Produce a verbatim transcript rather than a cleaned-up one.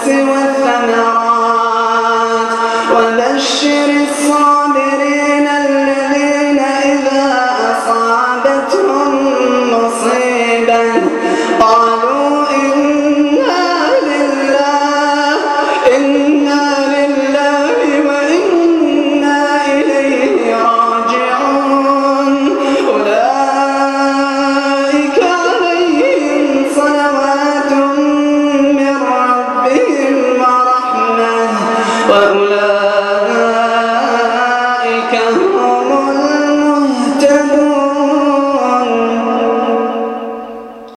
والثمرات وبشر الصابرين الذين إذا أصابتهم مصيبة قالوا إنا لله إنا لله وإنا إليه راجعون أولئك عليهم صلوات من ربهم ورحمة وأولئك